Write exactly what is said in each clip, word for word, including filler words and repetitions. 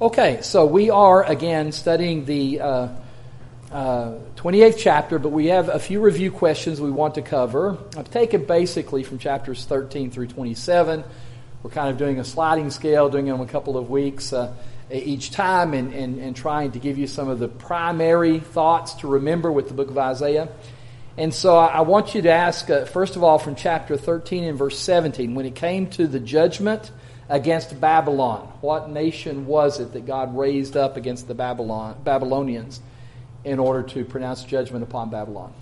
Okay, so we are again studying the uh, uh, twenty-eighth chapter, but we have a few review questions we want to cover. I've taken basically from chapters thirteen through twenty-seven. We're kind of doing a sliding scale, doing them a couple of weeks uh, each time, and, and, and trying to give you some of the primary thoughts to remember with the book of Isaiah. And so I, I want you to ask, uh, first of all, from chapter thirteen and verse seventeen, when it came to the judgment against Babylon, what nation was it that God raised up against the Babylon Babylonians in order to pronounce judgment upon Babylon?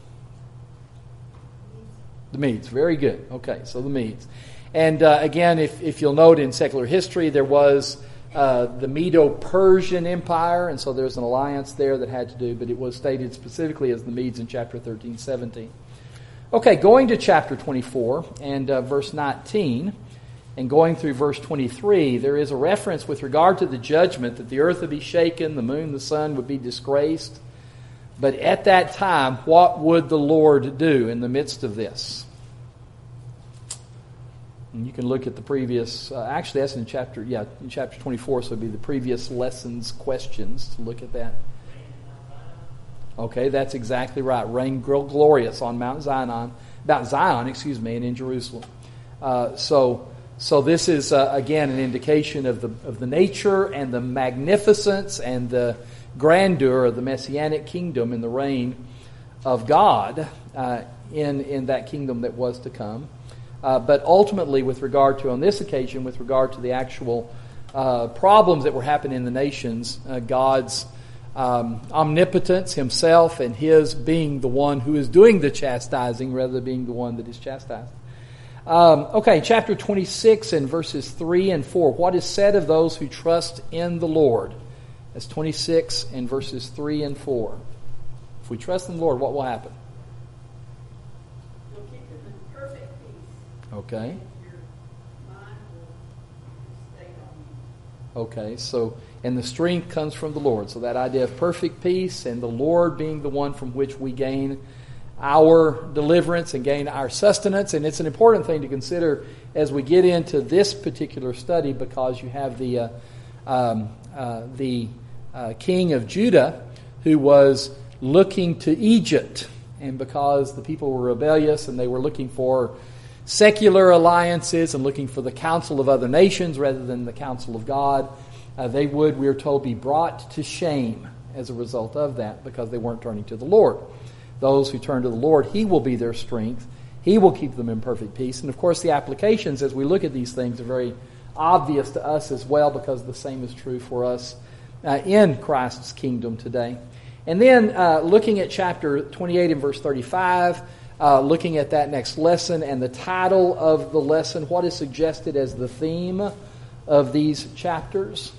The Medes. Very good. Okay, so the Medes. And uh, again, if, if you'll note in secular history, there was uh, the Medo-Persian Empire, and so there's an alliance there that had to do, but it was stated specifically as the Medes in chapter thirteen, seventeen. Okay, going to chapter twenty-four and uh, verse nineteen, and going through verse twenty-three, there is a reference with regard to the judgment that the earth would be shaken, the moon, the sun would be disgraced. But at that time, what would the Lord do in the midst of this? And you can look at the previous, uh, actually that's in chapter, yeah, in chapter twenty-four, so it would be the previous lessons questions to look at that. Okay, that's exactly right. Reign glorious on Mount Zion, Mount Zion, excuse me, and in Jerusalem. Uh, so, so this is uh, again an indication of the of the nature and the magnificence and the grandeur of the Messianic kingdom and the reign of God uh, in in that kingdom that was to come. Uh, but ultimately, with regard to, on this occasion, with regard to the actual uh, problems that were happening in the nations, uh, God's um, omnipotence, Himself, and His being the one who is doing the chastising rather than being the one that is chastised. Um, okay, chapter twenty-six and verses three and four. What is said of those who trust in the Lord? That's twenty-six and verses three and four. If we trust in the Lord, what will happen? You'll keep them in perfect peace. Okay. Your mind will stay on you. Okay, so, and the strength comes from the Lord. So that idea of perfect peace and the Lord being the one from which we gain our deliverance and gain our sustenance. And it's an important thing to consider as we get into this particular study, because you have the uh, um, uh, the uh, king of Judah who was looking to Egypt, and because the people were rebellious and they were looking for secular alliances and looking for the counsel of other nations rather than the counsel of God, uh, they would, we are told, be brought to shame as a result of that, because they weren't turning to the Lord. Those who turn to the Lord, He will be their strength. He will keep them in perfect peace. And of course, the applications as we look at these things are very obvious to us as well, because the same is true for us uh, in Christ's kingdom today. And then uh, looking at chapter twenty-eight and verse thirty-five, uh, looking at that next lesson and the title of the lesson, what is suggested as the theme of these chapters?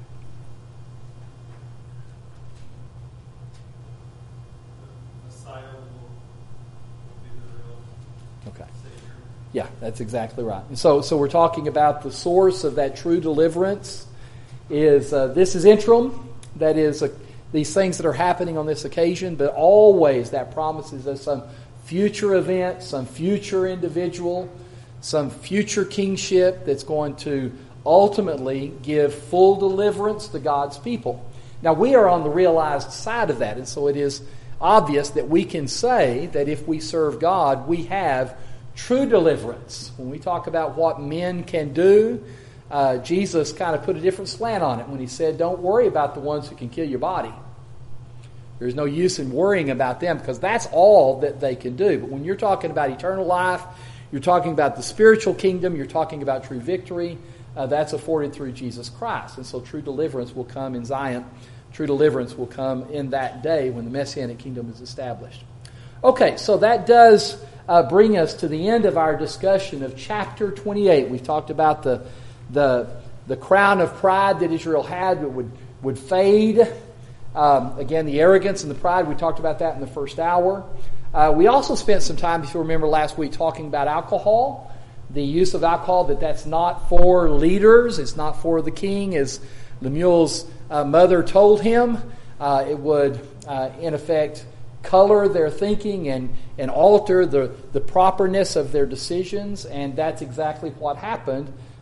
Yeah, that's exactly right. And so, so we're talking about the source of that true deliverance is uh, this is interim. That is uh, these things that are happening on this occasion, but always that promises us some future event, some future individual, some future kingship that's going to ultimately give full deliverance to God's people. Now, we are on the realized side of that, and so it is obvious that we can say that if we serve God, we have true deliverance. When we talk about what men can do, uh, Jesus kind of put a different slant on it when He said, don't worry about the ones who can kill your body. There's no use in worrying about them, because that's all that they can do. But when you're talking about eternal life, you're talking about the spiritual kingdom, you're talking about true victory, uh, that's afforded through Jesus Christ. And so true deliverance will come in Zion. True deliverance will come in that day when the Messianic kingdom is established. Okay, so that does Uh, bring us to the end of our discussion of chapter twenty-eight. We've talked about the the the crown of pride that Israel had that would would fade. Um, again, the arrogance and the pride. We talked about that in the first hour. Uh, we also spent some time, if you remember last week, talking about alcohol, the use of alcohol. That that's not for leaders. It's not for the king, as Lemuel's uh, mother told him. Uh, it would, uh, in effect, color their thinking and, and alter the, the properness of their decisions, and that's exactly what happened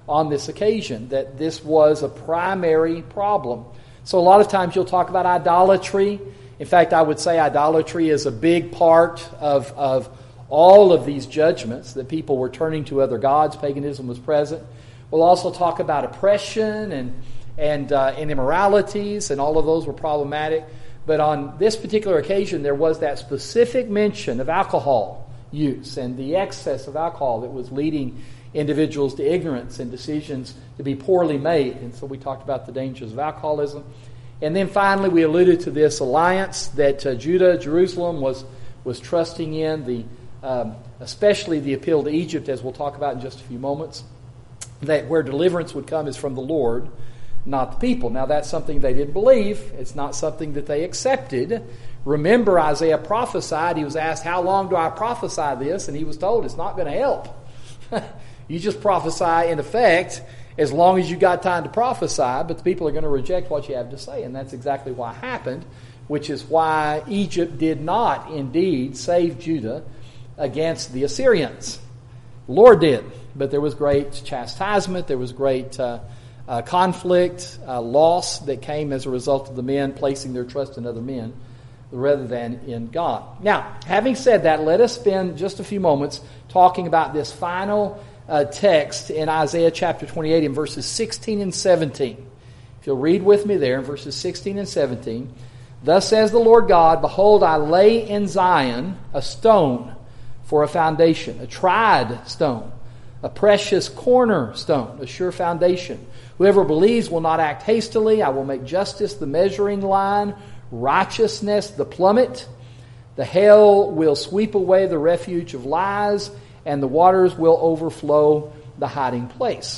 on this occasion, that this was a primary problem. So a lot of times you'll talk about idolatry. In fact, I would say idolatry is a big part of, of all of these judgments, that people were turning to other gods. Paganism was present. We'll also talk about oppression and, and, uh, and immoralities, and all of those were problematic. But on this particular occasion, there was that specific mention of alcohol use and the excess of alcohol that was leading individuals to ignorance and decisions to be poorly made. And so we talked about the dangers of alcoholism. And then finally, we alluded to this alliance that uh, Judah, Jerusalem, was was trusting in, the um, especially the appeal to Egypt, as we'll talk about in just a few moments, that where deliverance would come is from the Lord, not the people. Now, that's something they didn't believe. It's not something that they accepted. Remember, Isaiah prophesied. He was asked, how long do I prophesy this? And he was told, it's not going to help. You just prophesy, in effect, as long as you got time to prophesy, but the people are going to reject what you have to say. And that's exactly what happened, which is why Egypt did not indeed save Judah against the Assyrians. The Lord did, but there was great chastisement, there was great uh, uh, conflict, uh, loss that came as a result of the men placing their trust in other men rather than in God. Now, having said that, let us spend just a few moments talking about this final uh, text in Isaiah chapter twenty-eight in verses sixteen and seventeen. If you'll read with me there in verses sixteen and seventeen. Thus says the Lord God, behold, I lay in Zion a stone for a foundation, a tried stone, a precious cornerstone, a sure foundation. Whoever believes will not act hastily. I will make justice the measuring line, righteousness the plummet. The hail will sweep away the refuge of lies, and the waters will overflow the hiding place.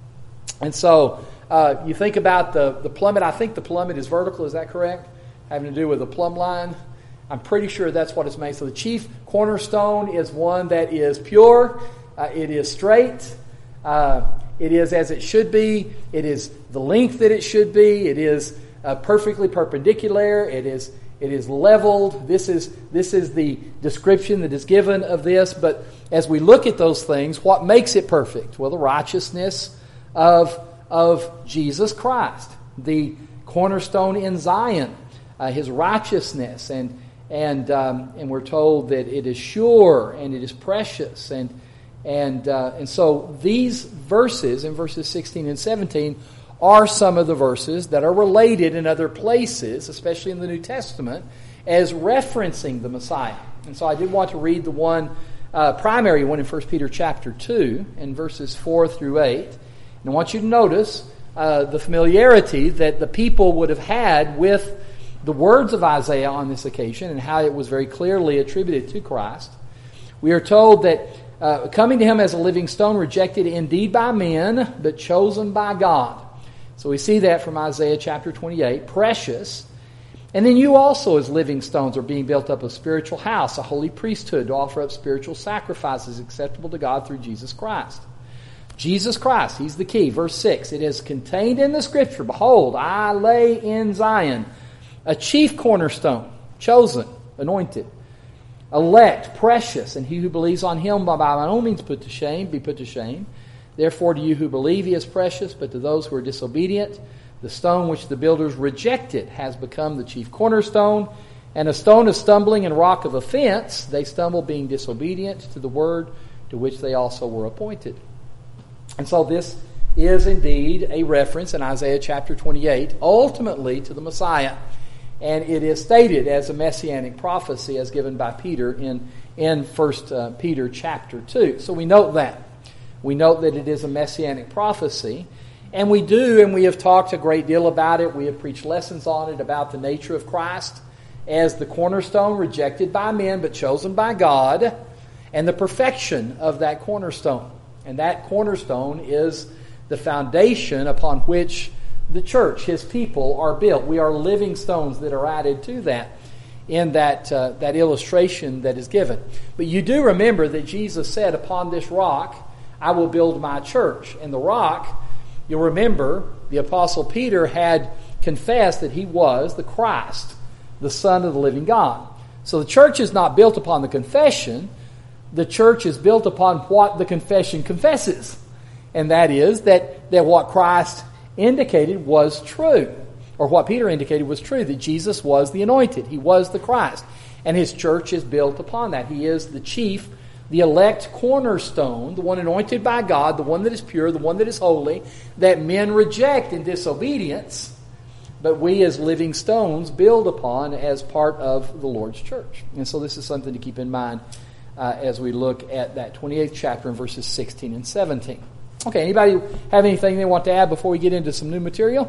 And so uh, you think about the, the plummet. I think the plummet is vertical. Is that correct? Having to do with a plumb line. I'm pretty sure that's what it's made. So the chief cornerstone is one that is pure. Uh, it is straight. Uh, it is as it should be. It is the length that it should be. It is uh, perfectly perpendicular. It is it is leveled. This is this is the description that is given of this. But as we look at those things, what makes it perfect? Well, the righteousness of of Jesus Christ, the cornerstone in Zion, uh, His righteousness, and and um, and we're told that it is sure and it is precious, and and uh, and so these verses in verses sixteen and seventeen are some of the verses that are related in other places, especially in the New Testament, as referencing the Messiah. And so I did want to read the one uh, primary one in First Peter chapter two, and verses four through eight. And I want you to notice uh, the familiarity that the people would have had with the words of Isaiah on this occasion, and how it was very clearly attributed to Christ. We are told that uh, coming to Him as a living stone, rejected indeed by men, but chosen by God. So we see that from Isaiah chapter twenty-eight, precious. And then you also as living stones are being built up a spiritual house, a holy priesthood, to offer up spiritual sacrifices acceptable to God through Jesus Christ. Jesus Christ, He's the key. Verse six, it is contained in the Scripture, behold, I lay in Zion a chief cornerstone, chosen, anointed, elect, precious, and he who believes on Him by, by no means put to shame, be put to shame. Therefore to you who believe He is precious, but to those who are disobedient, the stone which the builders rejected has become the chief cornerstone, and a stone of stumbling and rock of offense. They stumble being disobedient to the word to which they also were appointed. And so this is indeed a reference in Isaiah chapter twenty-eight, ultimately to the Messiah. And it is stated as a messianic prophecy as given by Peter in, in First uh, Peter chapter two. So we note that. We note that it is a messianic prophecy. And we do, and we have talked a great deal about it. We have preached lessons on it about the nature of Christ as the cornerstone rejected by men but chosen by God, and the perfection of that cornerstone. And that cornerstone is the foundation upon which the church, His people, are built. We are living stones that are added to that in that, uh, that illustration that is given. But you do remember that Jesus said, upon this rock I will build my church. And the rock, you'll remember, the Apostle Peter had confessed that he was the Christ, the Son of the living God. So the church is not built upon the confession. The church is built upon what the confession confesses. And that is that, that what Christ indicated was true, or what Peter indicated was true, that Jesus was the anointed. He was the Christ. And his church is built upon that. He is the chief, the elect cornerstone, the one anointed by God, the one that is pure, the one that is holy, that men reject in disobedience, but we as living stones build upon as part of the Lord's church. And so this is something to keep in mind uh, as we look at that twenty-eighth chapter in verses sixteen and seventeen. Okay, anybody have anything they want to add before we get into some new material?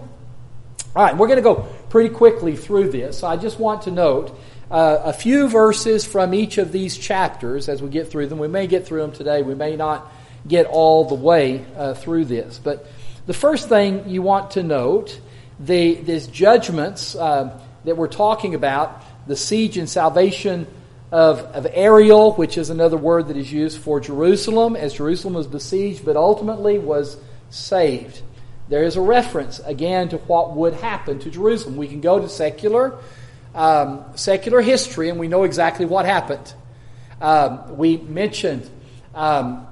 All right, we're going to go pretty quickly through this. So I just want to note uh, a few verses from each of these chapters as we get through them. We may get through them today. We may not get all the way uh, through this. But the first thing you want to note, the these judgments uh, that we're talking about, the siege and salvation of, of Ariel, which is another word that is used for Jerusalem, as Jerusalem was besieged, but ultimately was saved. There is a reference, again, to what would happen to Jerusalem. We can go to secular um, secular history, and we know exactly what happened. Um, we mentioned um,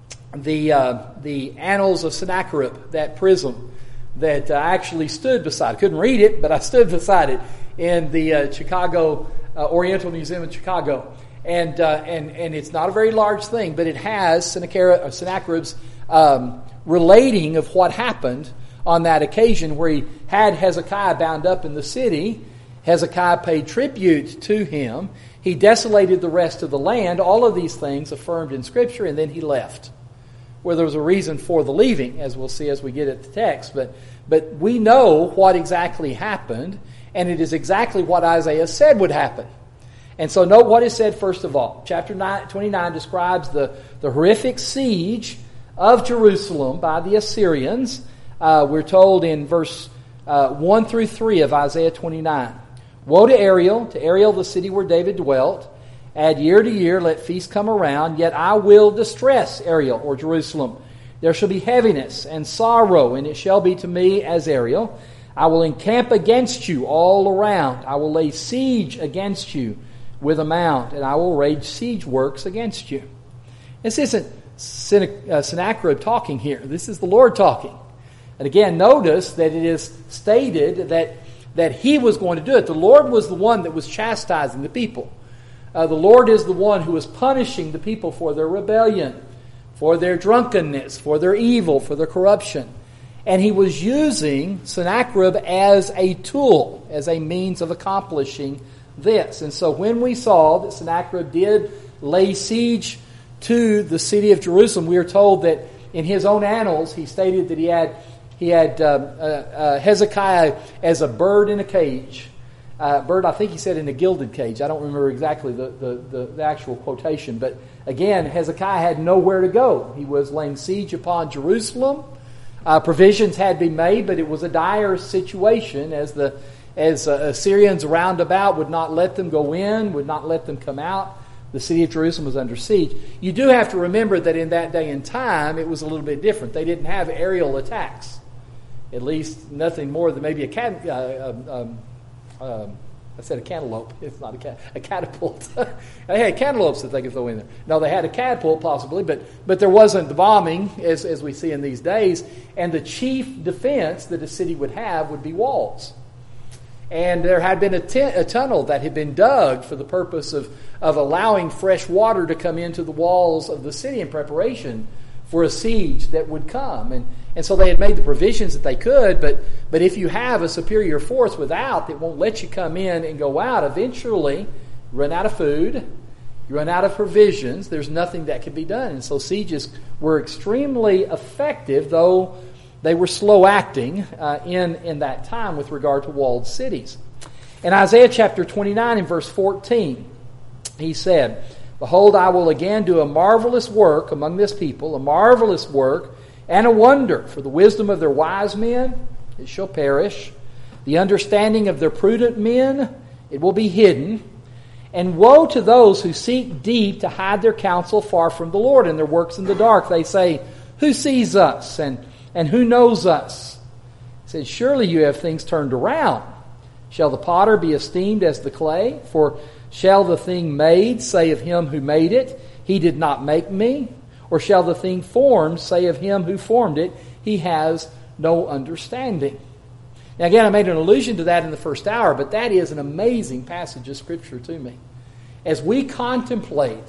the uh, the Annals of Sennacherib, that prism that I actually stood beside. I couldn't read it, but I stood beside it in the uh, Chicago uh, Oriental Museum in Chicago. And, uh, and and it's not a very large thing, but it has Sennacherib, Sennacherib's um, relating of what happened on that occasion where he had Hezekiah bound up in the city. Hezekiah paid tribute to him. He desolated the rest of the land. All of these things affirmed in Scripture, and then he left. Where there was a reason for the leaving, as we'll see as we get at the text. But but we know what exactly happened, and it is exactly what Isaiah said would happen. And so note what is said first of all. Chapter twenty-nine describes the, the horrific siege of Jerusalem by the Assyrians. Uh, we're told in verse uh, one through three of Isaiah twenty-nine. Woe to Ariel, to Ariel the city where David dwelt. Add year to year, let feast come around, yet I will distress Ariel, or Jerusalem. There shall be heaviness and sorrow, and it shall be to me as Ariel. I will encamp against you all around. I will lay siege against you with a mount, and I will rage siege works against you. This isn't Sennacherib talking here. This is the Lord talking. And again, notice that it is stated that, that he was going to do it. The Lord was the one that was chastising the people. Uh, the Lord is the one who is punishing the people for their rebellion, for their drunkenness, for their evil, for their corruption. And he was using Sennacherib as a tool, as a means of accomplishing this. And so when we saw that Sennacherib did lay siege to the city of Jerusalem, we are told that in his own annals he stated that he had he had uh, uh, uh, Hezekiah as a bird in a cage. Uh, bird, I think he said in a gilded cage. I don't remember exactly the, the, the, the actual quotation. But again, Hezekiah had nowhere to go. He was laying siege upon Jerusalem. Uh, provisions had been made, but it was a dire situation as the as uh, Assyrians round about would not let them go in, would not let them come out. The city of Jerusalem was under siege. You do have to remember that in that day and time, it was a little bit different. They didn't have aerial attacks. At least nothing more than maybe a cat... Uh, um, um, I said a cantaloupe. It's not a cat, a catapult. They had cantaloupes that they could throw in there. No, they had a catapult possibly, but but there wasn't the bombing as as we see in these days. And the chief defense that a city would have would be walls. And there had been a, t- a tunnel that had been dug for the purpose of of allowing fresh water to come into the walls of the city in preparation for a siege that would come. And and so they had made the provisions that they could, but but if you have a superior force without that won't let you come in and go out, eventually you run out of food, you run out of provisions, there's nothing that can be done. And so sieges were extremely effective, though they were slow acting uh, in, in that time with regard to walled cities. In Isaiah chapter twenty-nine and verse fourteen, he said, Behold, I will again do a marvelous work among this people, a marvelous work and a wonder. For the wisdom of their wise men, it shall perish. The understanding of their prudent men, it will be hidden. And woe to those who seek deep to hide their counsel far from the Lord and their works in the dark. They say, Who sees us and, and who knows us? He said, Surely you have things turned around. Shall the potter be esteemed as the clay? For shall the thing made say of him who made it, He did not make me? Or shall the thing formed say of him who formed it, he has no understanding? Now again, I made an allusion to that in the first hour, but that is an amazing passage of Scripture to me. As we contemplate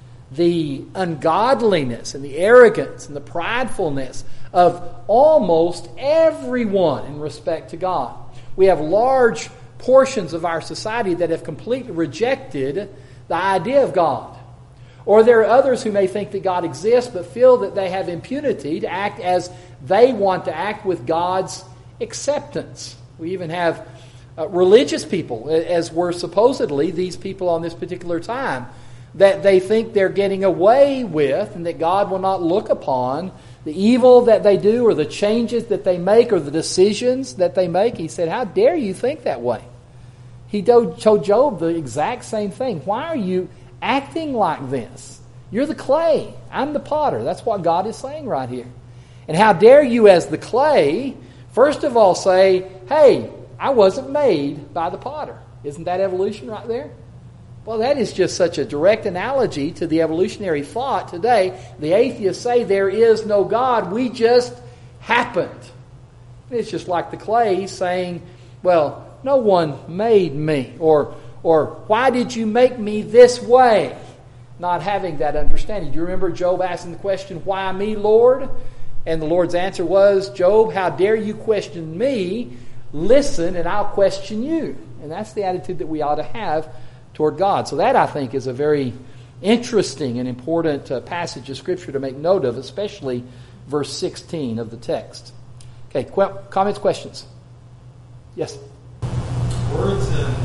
the ungodliness and the arrogance and the pridefulness of almost everyone in respect to God, we have large portions of our society that have completely rejected the idea of God. Or there are others who may think that God exists but feel that they have impunity to act as they want to act with God's acceptance. We even have uh, religious people, as were supposedly these people on this particular time, that they think they're getting away with and that God will not look upon the evil that they do or the changes that they make or the decisions that they make. He said, how dare you think that way? He told Job the exact same thing. Why are you acting like this? You're the clay. I'm the potter. That's what God is saying right here. And how dare you as the clay, first of all say, hey, I wasn't made by the potter. Isn't that evolution right there? Well, that is just such a direct analogy to the evolutionary thought today. The atheists say there is no God. We just happened. It's just like the clay saying, well, no one made me. Or, or why did you make me this way? Not having that understanding. Do you remember Job asking the question, why me, Lord? And the Lord's answer was, Job, how dare you question me? Listen and I'll question you. And that's the attitude that we ought to have toward God. So that, I think, is a very interesting and important uh, passage of Scripture to make note of, especially verse sixteen of the text. Okay, qu- comments, questions? Yes? Words and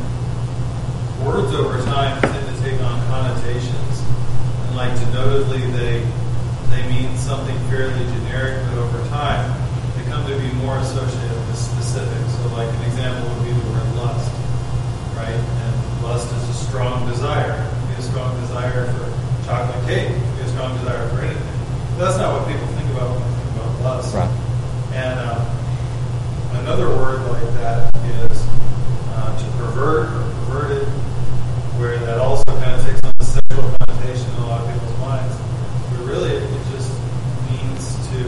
words over time tend to take on connotations, and like denotably they they mean something fairly generic, but over time they come to be more associated with specifics. So like an example would be the word lust, right? And lust is a strong desire. It could be a strong desire for chocolate cake. It could be a strong desire for anything. But that's not what people think about when they think about lust. Right. And um, another word like that is uh, to pervert or perverted, where that also kind of takes on the sexual connotation in a lot of people's minds. But really, it, it just means to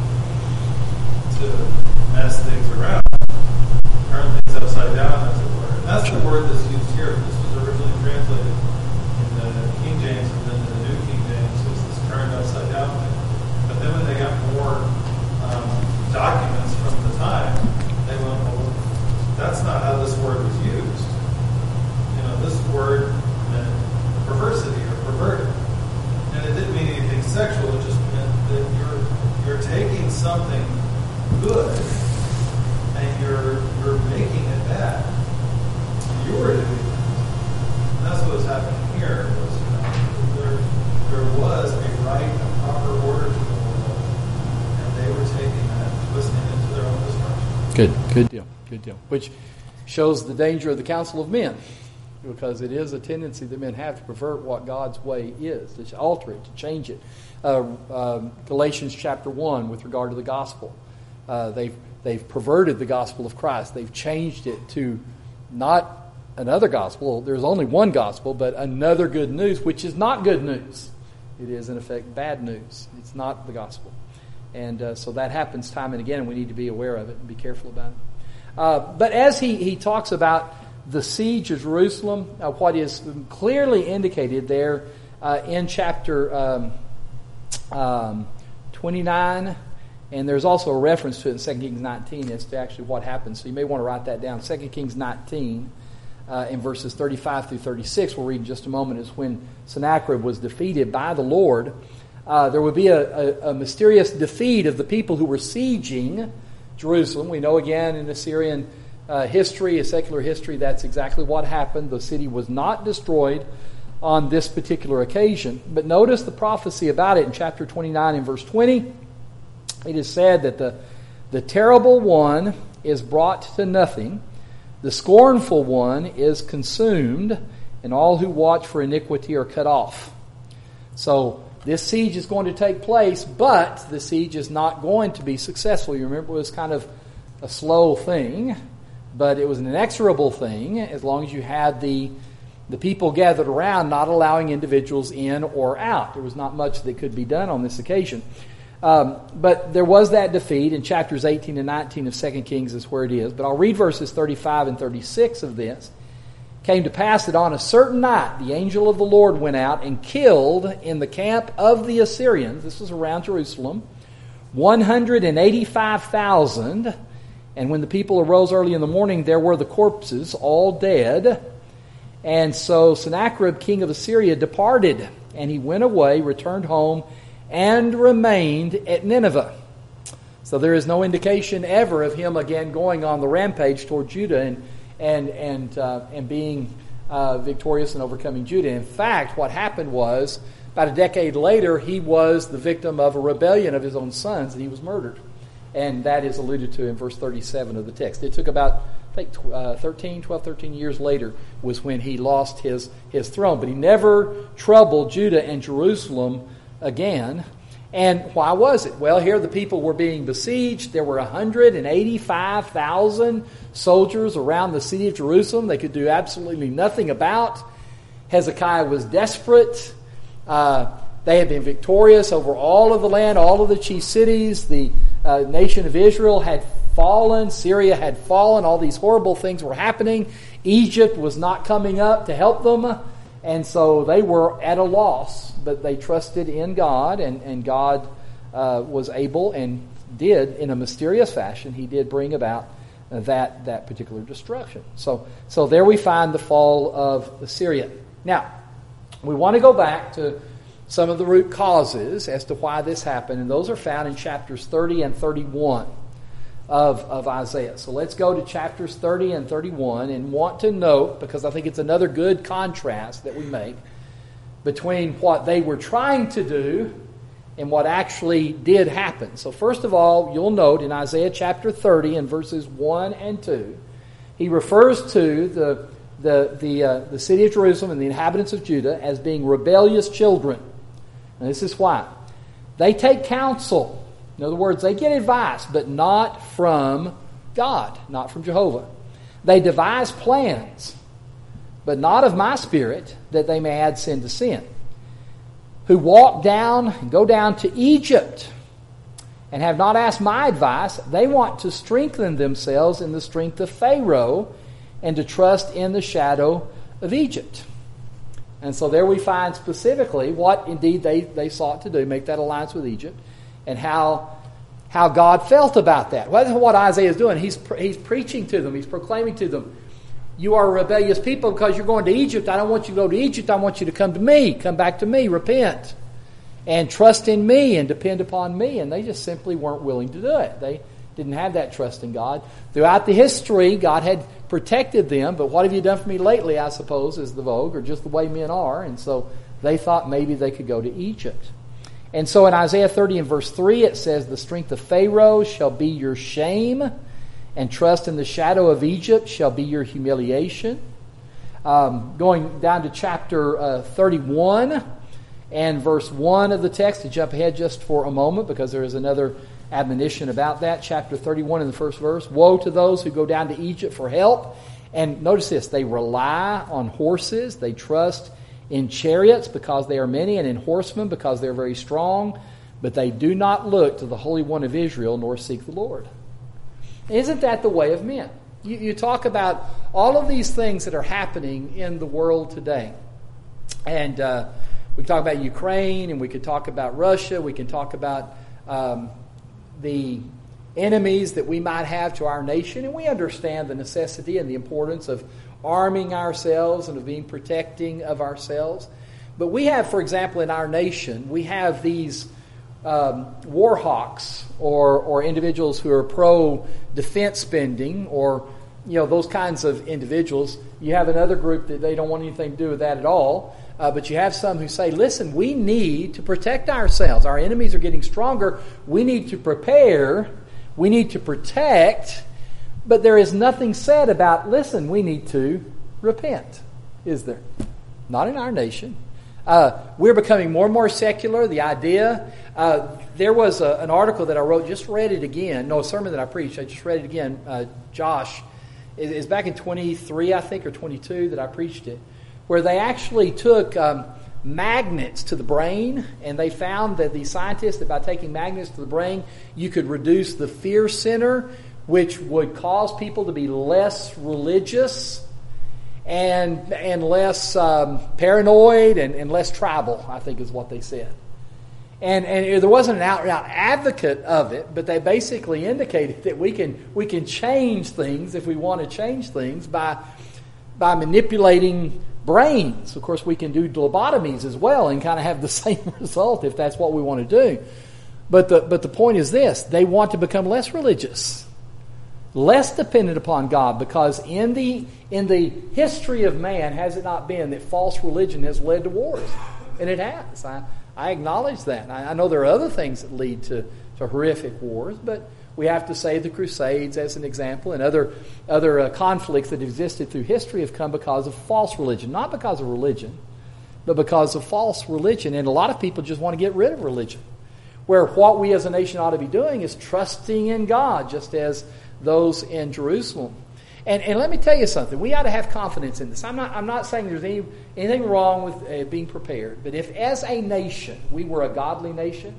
to mess things around, turn things upside down, as it were. And that's the word that's used here. This was originally translated in the King James and then the New King James. It was this turned upside down thing. But then when they got more um, documents from the time, they went, well, that's not how this word was used. You know, this word meant perversity or perverted. And it didn't mean anything sexual, it just meant that you're you're taking something good and you're you're making it bad. You were doing it. And that's what was happening here. Was, you know, there, there was a right and proper order to the world, and they were taking that and twisting it into their own destruction. Good, good deal, good deal. Which shows the danger of the counsel of men, because it is a tendency that men have to pervert what God's way is, to alter it, to change it. Uh, uh, Galatians chapter one, with regard to the gospel, uh, they've they've perverted the gospel of Christ. They've changed it to not another gospel. There's only one gospel, but another good news, which is not good news. It is, in effect, bad news. It's not the gospel. And uh, so that happens time and again, and we need to be aware of it and be careful about it. Uh, but as he, he talks about the siege of Jerusalem, uh, what is clearly indicated there uh, in chapter um, um, twenty-nine, and there's also a reference to it in Second Kings nineteen as to actually what happens. So you may want to write that down. Second Kings nineteen, uh, in verses thirty-five through thirty-six, we'll read in just a moment, is when Sennacherib was defeated by the Lord. Uh, there would be a, a, a mysterious defeat of the people who were sieging Jerusalem. We know again in Assyrian uh, history, a secular history, that's exactly what happened. The city was not destroyed on this particular occasion. But notice the prophecy about it in chapter twenty-nine and verse twenty. It is said that the, the terrible one is brought to nothing, the scornful one is consumed, and all who watch for iniquity are cut off. So this siege is going to take place, but the siege is not going to be successful. You remember it was kind of a slow thing, but it was an inexorable thing as long as you had the the people gathered around, not allowing individuals in or out. There was not much that could be done on this occasion. Um, but there was that defeat in chapters eighteen and nineteen of Second Kings is where it is. But I'll read verses thirty-five and thirty-six of this. Came to pass that on a certain night the angel of the Lord went out and killed in the camp of the Assyrians, this was around Jerusalem, one hundred eighty-five thousand. And when the people arose early in the morning, there were the corpses, all dead. And so Sennacherib, king of Assyria, departed, and he went away, returned home, and remained at Nineveh. So there is no indication ever of him again going on the rampage toward Judah and and and uh, and being uh, victorious and overcoming Judah. In fact, what happened was, about a decade later, he was the victim of a rebellion of his own sons, and he was murdered. And that is alluded to in verse thirty-seven of the text. It took about, I think, uh, thirteen, twelve, thirteen years later was when he lost his, his throne. But he never troubled Judah and Jerusalem again. And why was it? Well, here the people were being besieged. There were one hundred eighty-five thousand soldiers around the city of Jerusalem they could do absolutely nothing about. Hezekiah was desperate. Uh, they had been victorious over all of the land, all of the chief cities. The uh, nation of Israel had fallen. Syria had fallen. All these horrible things were happening. Egypt was not coming up to help them. And so they were at a loss, but they trusted in God, and, and God uh, was able and did, in a mysterious fashion, he did bring about uh, that, that particular destruction. So, so there we find the fall of Assyria. Now, we want to go back to some of the root causes as to why this happened, and those are found in chapters thirty and thirty-one of, of Isaiah. So let's go to chapters thirty and thirty-one and want to note, because I think it's another good contrast that we make between what they were trying to do and what actually did happen. So first of all, you'll note in Isaiah chapter thirty and verses one and two, he refers to the the the, uh, the city of Jerusalem and the inhabitants of Judah as being rebellious children. And this is why. They take counsel. In other words, they get advice, but not from God, not from Jehovah. They devise plans, but not of my spirit, that they may add sin to sin. Who walk down and go down to Egypt and have not asked my advice. They want to strengthen themselves in the strength of Pharaoh and to trust in the shadow of Egypt. And so there we find specifically what indeed they, they sought to do, make that alliance with Egypt, and how how God felt about that. Well, that's what Isaiah is doing. He's he's preaching to them. He's proclaiming to them, you are a rebellious people because you're going to Egypt. I don't want you to go to Egypt. I want you to come to me. Come back to me. Repent. And trust in me and depend upon me. And they just simply weren't willing to do it. They didn't have that trust in God. Throughout the history, God had protected them. But what have you done for me lately, I suppose, is the vogue, or just the way men are. And so they thought maybe they could go to Egypt. And so in Isaiah thirty and verse three, it says, the strength of Pharaoh shall be your shame, and trust in the shadow of Egypt shall be your humiliation. Um, going down to chapter uh, thirty-one and verse one of the text, to jump ahead just for a moment, because there is another admonition about that. Chapter thirty-one in the first verse. Woe to those who go down to Egypt for help. And notice this, they rely on horses. They trust in chariots because they are many, and in horsemen because they are very strong. But they do not look to the Holy One of Israel, nor seek the Lord. Isn't that the way of men? You, you talk about all of these things that are happening in the world today. And uh, we can talk about Ukraine, and we could talk about Russia. We can talk about um, the enemies that we might have to our nation. And we understand the necessity and the importance of arming ourselves and of being protecting of ourselves. But we have, for example, in our nation, we have these um, war hawks or, or individuals who are pro-defense spending, or you know those kinds of individuals. You have another group that they don't want anything to do with that at all. Uh, but you have some who say, listen, we need to protect ourselves. Our enemies are getting stronger. We need to prepare. We need to protect. But there is nothing said about, listen, we need to repent, is there? Not in our nation. Uh, we're becoming more and more secular. The idea, uh, there was a, an article that I wrote, just read it again. No, a sermon that I preached, I just read it again. Uh, Josh, it is back in twenty-three, I think, or twenty-two that I preached it, where they actually took um, magnets to the brain, and they found that the scientists, that by taking magnets to the brain, you could reduce the fear center, which would cause people to be less religious and and less um, paranoid and, and less tribal, I think is what they said. And and there wasn't an out-and-out advocate of it, but they basically indicated that we can we can change things if we want to change things by by manipulating brains. Of course, we can do lobotomies as well and kind of have the same result if that's what we want to do. But the but the point is this: they want to become less religious, less dependent upon God, because in the in the history of man, has it not been that false religion has led to wars? And it has. I, I acknowledge that. I, I know there are other things that lead to, to horrific wars, but we have to say the Crusades as an example, and other other uh, conflicts that existed through history have come because of false religion. Not because of religion, but because of false religion. And a lot of people just want to get rid of religion, where what we as a nation ought to be doing is trusting in God, just as those in Jerusalem. And and let me tell you something. We ought to have confidence in this. I'm not I'm not saying there's any, anything wrong with uh, being prepared. But if as a nation we were a godly nation,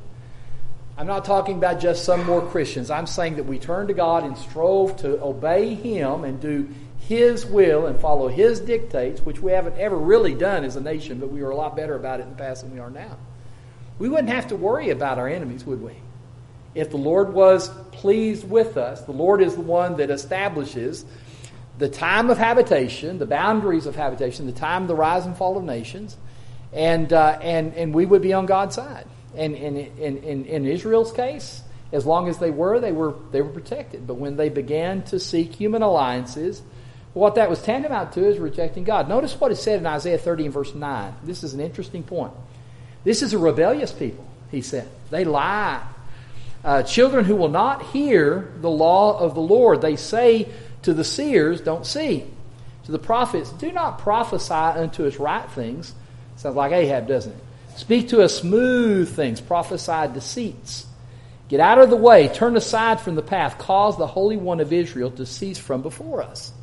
I'm not talking about just some more Christians. I'm saying that we turn to God and strove to obey Him and do His will and follow His dictates, which we haven't ever really done as a nation, but we were a lot better about it in the past than we are now. We wouldn't have to worry about our enemies, would we? If the Lord was pleased with us, the Lord is the one that establishes the time of habitation, the boundaries of habitation, the time of the rise and fall of nations, and uh, and and we would be on God's side. And in in, in in Israel's case, as long as they were, they were they were protected. But when they began to seek human alliances, what that was tantamount to is rejecting God. Notice what is said in Isaiah thirty and verse nine. This is an interesting point. This is a rebellious people, he said. They lie. Uh, children who will not hear the law of the Lord. They say to the seers, don't see. To the prophets, do not prophesy unto us right things. Sounds like Ahab, doesn't it? Speak to us smooth things. Prophesy deceits. Get out of the way. Turn aside from the path. Cause the Holy One of Israel to cease from before us.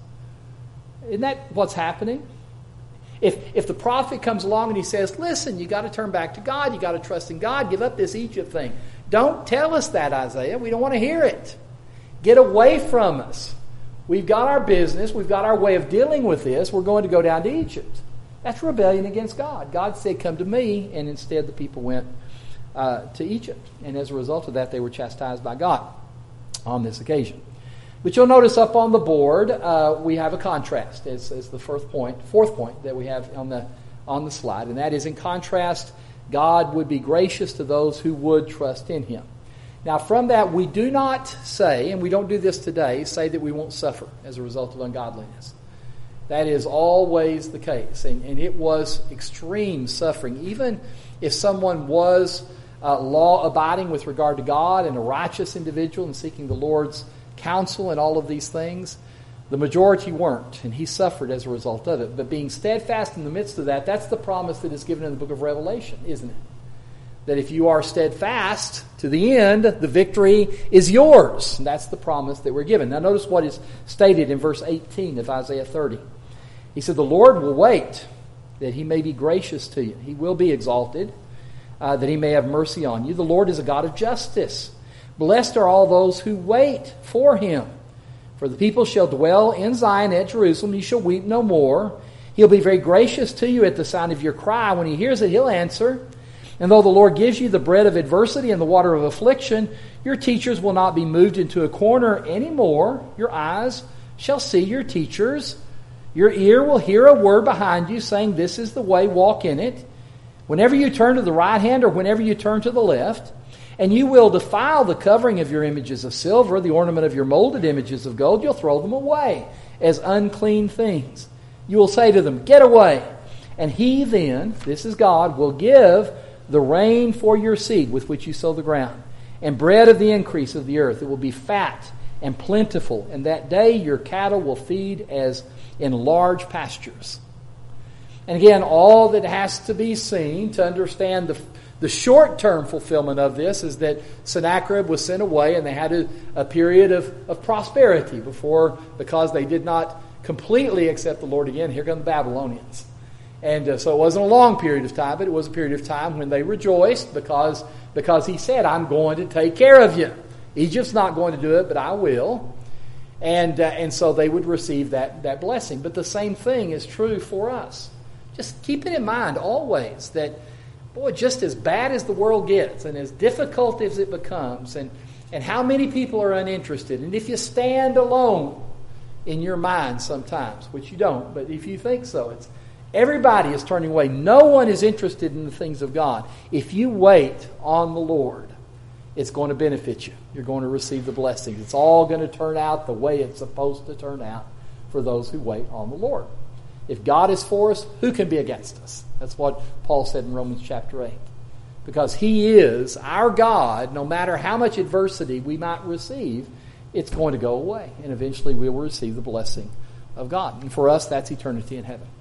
Isn't that what's happening? If if the prophet comes along and he says, listen, you got to turn back to God. You got to trust in God. Give up this Egypt thing. Don't tell us that, Isaiah. We don't want to hear it. Get away from us. We've got our business. We've got our way of dealing with this. We're going to go down to Egypt. That's rebellion against God. God said, come to me, and instead the people went uh, to Egypt. And as a result of that, they were chastised by God on this occasion. But you'll notice up on the board, uh, we have a contrast as, as the fourth point, fourth point that we have on the on the slide. And that is, in contrast, God would be gracious to those who would trust in Him. Now, from that, we do not say, and we don't do this today, say that we won't suffer as a result of ungodliness. That is always the case. And, and it was extreme suffering. Even if someone was uh, law-abiding with regard to God and a righteous individual and seeking the Lord's counsel and all of these things, the majority weren't. And he suffered as a result of it. But being steadfast in the midst of that, that's the promise that is given in the book of Revelation, isn't it? That if you are steadfast to the end, the victory is yours. And that's the promise that we're given. Now notice what is stated in verse eighteen of Isaiah thirty. He said, the Lord will wait that He may be gracious to you. He will be exalted, uh, that He may have mercy on you. The Lord is a God of justice. Blessed are all those who wait for Him. For the people shall dwell in Zion at Jerusalem. You shall weep no more. He'll be very gracious to you at the sound of your cry. When He hears it, He'll answer. And though the Lord gives you the bread of adversity and the water of affliction, your teachers will not be moved into a corner anymore. Your eyes shall see your teachers. Your ear will hear a word behind you saying, this is the way, walk in it. Whenever you turn to the right hand or whenever you turn to the left, and you will defile the covering of your images of silver, the ornament of your molded images of gold, you'll throw them away as unclean things. You will say to them, get away. And He then, this is God, will give the rain for your seed with which you sow the ground, and bread of the increase of the earth. It will be fat and plentiful, and that day your cattle will feed as in large pastures. And again, all that has to be seen to understand the the short-term fulfillment of this is that Sennacherib was sent away, and they had a, a period of, of prosperity before, because they did not completely accept the Lord again. Here come the Babylonians. And uh, so it wasn't a long period of time, but it was a period of time when they rejoiced because, because he said, I'm going to take care of you. Egypt's not going to do it, but I will. And uh, and so they would receive that, that blessing. But the same thing is true for us. Just keep it in mind always that, boy, just as bad as the world gets and as difficult as it becomes, and, and how many people are uninterested, and if you stand alone in your mind sometimes, which you don't, but if you think so, it's everybody is turning away. No one is interested in the things of God. If you wait on the Lord, it's going to benefit you. You're going to receive the blessings. It's all going to turn out the way it's supposed to turn out for those who wait on the Lord. If God is for us, who can be against us? That's what Paul said in Romans chapter eight. Because He is our God, no matter how much adversity we might receive, it's going to go away. And eventually we will receive the blessing of God. And for us, that's eternity in heaven.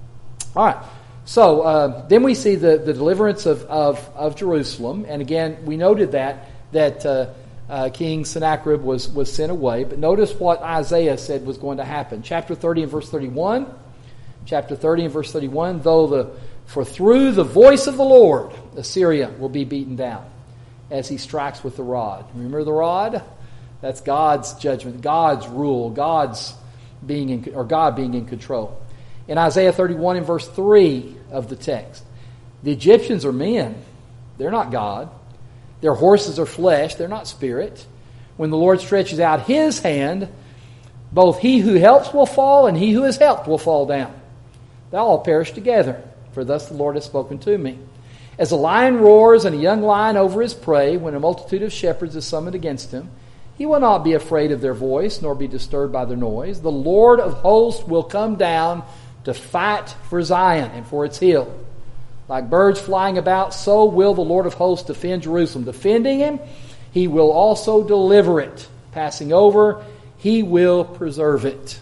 All right. So uh, then we see the, the deliverance of, of, of Jerusalem. And again, we noted that that uh, uh, King Sennacherib was, was sent away. But notice what Isaiah said was going to happen. Chapter thirty and verse thirty-one. Chapter thirty and verse thirty-one. Though the for through the voice of the Lord, Assyria will be beaten down as he strikes with the rod. Remember the rod? That's God's judgment, God's rule, God's being in, or God being in control. In Isaiah thirty-one and verse three of the text, the Egyptians are men. They're not God. Their horses are flesh. They're not spirit. When the Lord stretches out His hand, both he who helps will fall and he who is helped will fall down. They'll all perish together, for thus the Lord has spoken to me. As a lion roars and a young lion over his prey, when a multitude of shepherds is summoned against him, he will not be afraid of their voice, nor be disturbed by their noise. The Lord of hosts will come down to fight for Zion and for its hill. Like birds flying about, so will the Lord of hosts defend Jerusalem. Defending him, He will also deliver it. Passing over, He will preserve it.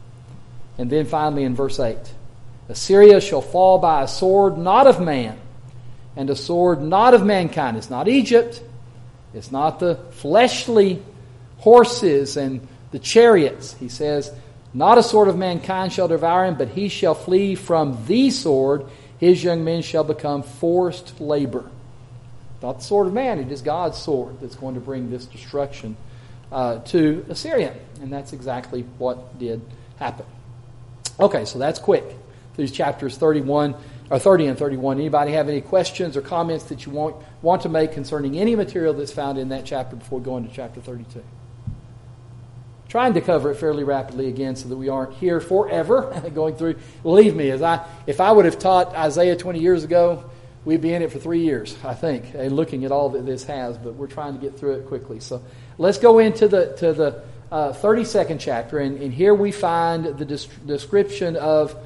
And then finally in verse eight, Assyria shall fall by a sword not of man, and a sword not of mankind. It's not Egypt. It's not the fleshly horses and the chariots. He says, not a sword of mankind shall devour him, but he shall flee from the sword. His young men shall become forced labor. Not the sword of man, it is God's sword that's going to bring this destruction uh, to Assyria. And that's exactly what did happen. Okay, so that's quick. These chapters thirty-one or thirty and thirty-one. Anybody have any questions or comments that you want, want to make concerning any material that's found in that chapter before going to chapter thirty-two? Trying to cover it fairly rapidly again so that we aren't here forever going through. Believe me, as I if I would have taught Isaiah twenty years ago, we'd be in it for three years, I think, and looking at all that this has, but we're trying to get through it quickly. So let's go into the to the uh, thirty-second chapter, and, and here we find the des- description of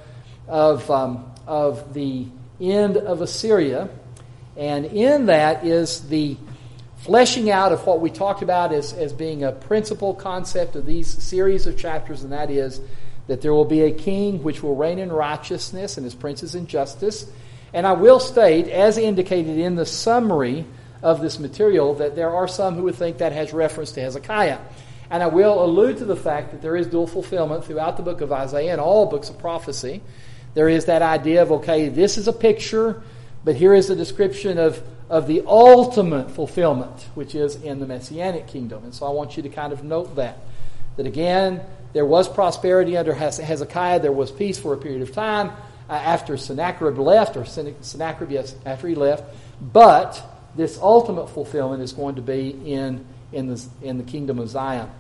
of um, of the end of Assyria, and in that is the fleshing out of what we talked about as, as being a principal concept of these series of chapters, and that is that there will be a king which will reign in righteousness and his princes in justice. And I will state, as indicated in the summary of this material, that there are some who would think that has reference to Hezekiah. And I will allude to the fact that there is dual fulfillment throughout the book of Isaiah and all books of prophecy. There is that idea of, okay, this is a picture, but here is a description of of the ultimate fulfillment, which is in the Messianic kingdom. And so I want you to kind of note that. That again, there was prosperity under Hezekiah. There was peace for a period of time uh, after Sennacherib left, or Sennacherib, yes, after he left. But this ultimate fulfillment is going to be in, in, the, in the kingdom of Zion,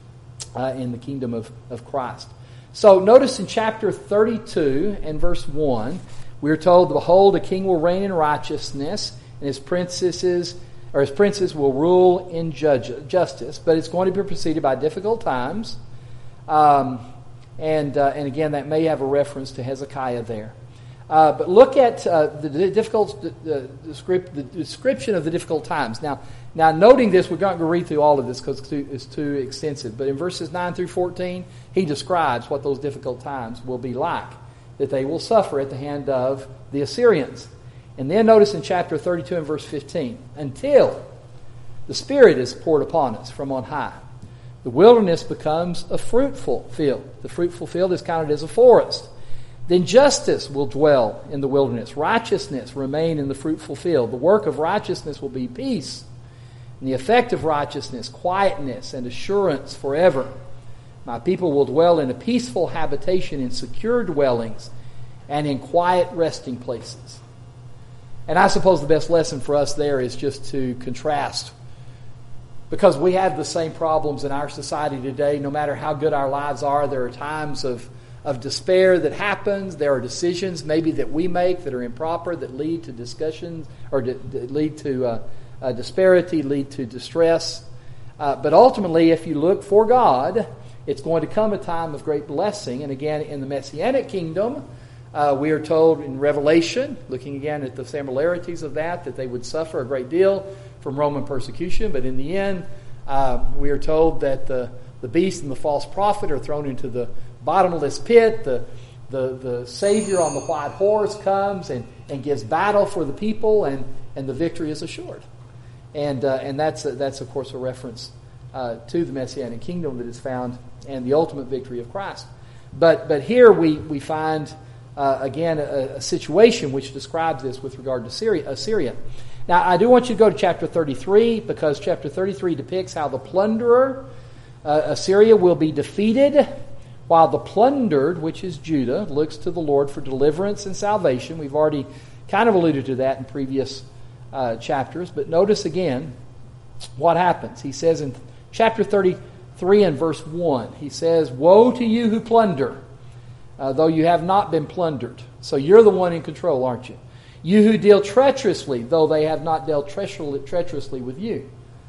uh, in the kingdom of, of Christ. So notice in chapter thirty-two and verse one, we're told, behold, a king will reign in righteousness, and his princesses or his princes will rule in judge, justice, but it's going to be preceded by difficult times, um, and uh, and again that may have a reference to Hezekiah there. Uh, but look at uh, the difficult the, the, the description of the difficult times. Now, now noting this, we're not going to read through all of this because it's too, it's too extensive. But in verses nine through fourteen, he describes what those difficult times will be like, that they will suffer at the hand of the Assyrians. And then notice in chapter thirty-two and verse fifteen, until the Spirit is poured upon us from on high, the wilderness becomes a fruitful field. The fruitful field is counted as a forest. Then justice will dwell in the wilderness. Righteousness remain in the fruitful field. The work of righteousness will be peace. And the effect of righteousness, quietness and assurance forever. My people will dwell in a peaceful habitation, in secure dwellings, and in quiet resting places. And I suppose the best lesson for us there is just to contrast. Because we have the same problems in our society today. No matter how good our lives are, there are times of, of despair that happens. There are decisions maybe that we make that are improper, that lead to discussions, or to, that lead to uh, uh, disparity, lead to distress. Uh, but ultimately, if you look for God, it's going to come a time of great blessing. And again, in the Messianic kingdom, uh, we are told in Revelation, looking again at the similarities of that, that they would suffer a great deal from Roman persecution. But in the end, uh, we are told that the, the beast and the false prophet are thrown into the bottomless pit. The, the, the Savior on the white horse comes and, and gives battle for the people, and, and the victory is assured. And uh, and that's, a, that's, of course, a reference uh, to the Messianic kingdom that is found and the ultimate victory of Christ. But but here we, we find, uh, again, a, a situation which describes this with regard to Syria, Assyria. Now, I do want you to go to chapter thirty-three, because chapter thirty-three depicts how the plunderer, uh, Assyria, will be defeated, while the plundered, which is Judah, looks to the Lord for deliverance and salvation. We've already kind of alluded to that in previous uh, chapters. But notice again what happens. He says in chapter thirty-three and verse one, he says, "Woe to you who plunder, uh, though you have not been plundered." So you're the one in control, aren't you? "You who deal treacherously, though they have not dealt treacherously with you."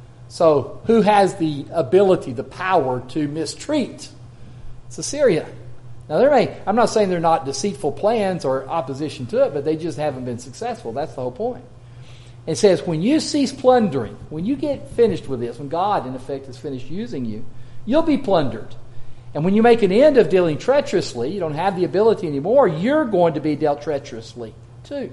So who has the ability, the power to mistreat? It's Assyria. Now, there may, I'm not saying they're not deceitful plans or opposition to it, but they just haven't been successful. That's the whole point. It says, when you cease plundering, when you get finished with this, when God, in effect, has finished using you, you'll be plundered. And when you make an end of dealing treacherously, you don't have the ability anymore, you're going to be dealt treacherously too.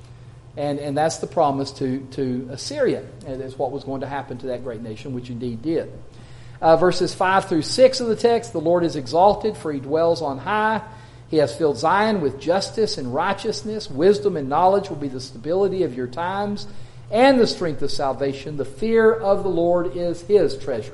And and that's the promise to, to Assyria. And that's what was going to happen to that great nation, which indeed did. Uh, verses five through six of the text, "The Lord is exalted, for he dwells on high. He has filled Zion with justice and righteousness. Wisdom and knowledge will be the stability of your times and the strength of salvation. The fear of the Lord is his treasure."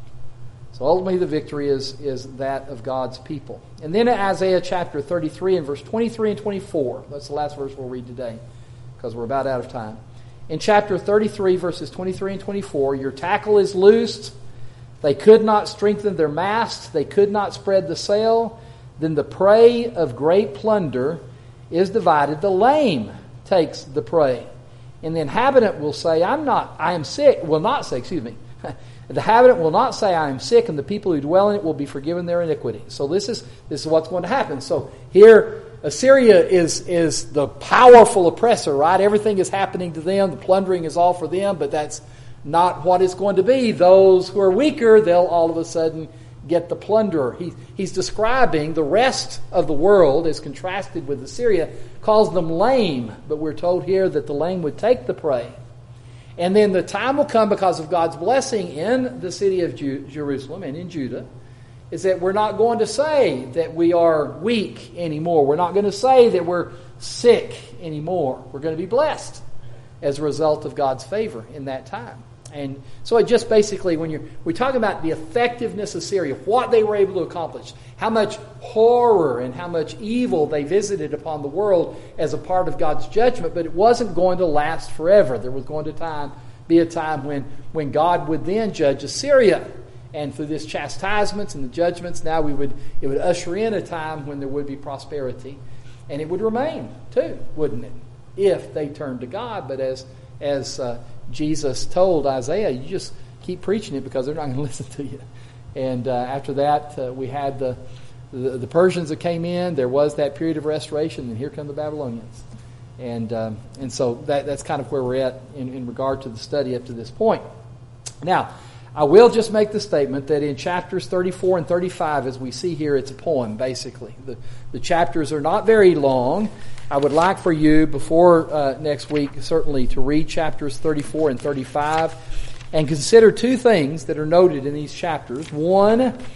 So ultimately the victory is, is that of God's people. And then in Isaiah chapter thirty-three and verse twenty-three and twenty-four, that's the last verse we'll read today, because we're about out of time. In chapter thirty-three, verses twenty-three and twenty-four, "Your tackle is loosed. They could not strengthen their mast. They could not spread the sail. Then the prey of great plunder is divided. The lame takes the prey. And the inhabitant will say, I'm not, I am sick, will not say, excuse me. The inhabitant will not say, I am sick, and the people who dwell in it will be forgiven their iniquity." So this is this is what's going to happen. So here, Assyria is, is the powerful oppressor, right? Everything is happening to them. The plundering is all for them, but that's not what it's going to be. Those who are weaker, they'll all of a sudden get the plunderer. He, he's describing the rest of the world as contrasted with Assyria, calls them lame, but we're told here that the lame would take the prey. And then the time will come, because of God's blessing in the city of Ju- Jerusalem and in Judah, is that we're not going to say that we are weak anymore. We're not going to say that we're sick anymore. We're going to be blessed as a result of God's favor in that time. And so it just basically, when you're we're talking about the effectiveness of Syria, what they were able to accomplish, how much horror and how much evil they visited upon the world as a part of God's judgment, but it wasn't going to last forever. There was going to time be a time when, when God would then judge Assyria. And through this chastisements and the judgments, now we would it would usher in a time when there would be prosperity. And it would remain too, wouldn't it? If they turned to God. But as as uh, Jesus told Isaiah, you just keep preaching it, because they're not going to listen to you. And uh, after that, uh, we had the, the the Persians that came in. There was that period of restoration, and here come the Babylonians. And um, and so that that's kind of where we're at in, in regard to the study up to this point. Now, I will just make the statement that in chapters thirty-four and thirty-five, as we see here, it's a poem, basically. The, the chapters are not very long. I would like for you, before uh, next week, certainly, to read chapters thirty-four and thirty-five and consider two things that are noted in these chapters. One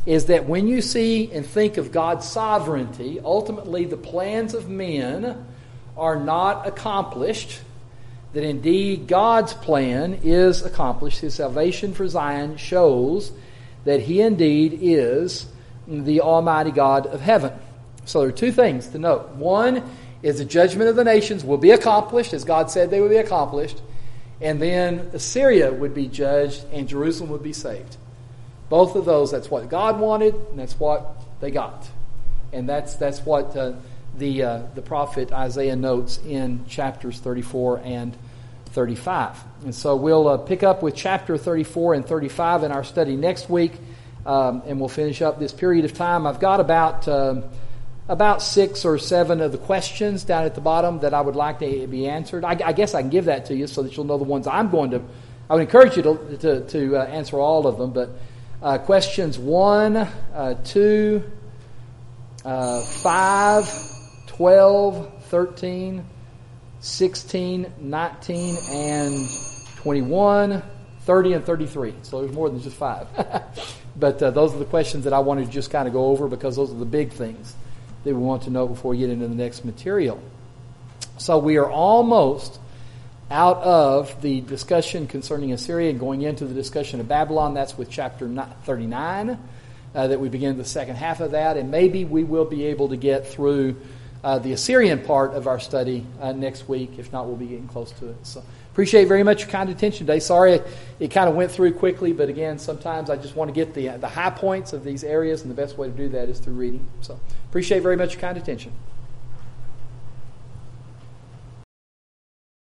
is that when you see and think of God's sovereignty, ultimately the plans of men are not accomplished, that indeed God's plan is accomplished. His salvation for Zion shows that He indeed is the Almighty God of heaven. So there are two things to note. One is the judgment of the nations will be accomplished, as God said they would be accomplished, and then Assyria would be judged and Jerusalem would be saved. Both of those, that's what God wanted, and that's what they got. And that's that's what uh, the uh, the prophet Isaiah notes in chapters thirty-four and thirty-five. And so we'll uh, pick up with chapter thirty-four and thirty-five in our study next week, um, and we'll finish up this period of time. I've got about um, about six or seven of the questions down at the bottom that I would like to be answered. I, I guess I can give that to you so that you'll know the ones I'm going to. I would encourage you to to, to uh, answer all of them, but uh, questions one, uh, two, uh, five, twelve, thirteen, sixteen, nineteen, and twenty-one, thirty, and thirty-three. So there's more than just five. But uh, those are the questions that I wanted to just kind of go over because those are the big things that we want to know before we get into the next material. So we are almost out of the discussion concerning Assyria and going into the discussion of Babylon. That's with chapter thirty-nine, uh, that we begin the second half of that. And maybe we will be able to get through uh, the Assyrian part of our study uh, next week. If not, we'll be getting close to it. So appreciate very much your kind attention today. Sorry it, it kind of went through quickly, but again, sometimes I just want to get the the high points of these areas, and the best way to do that is through reading. So appreciate very much your kind attention.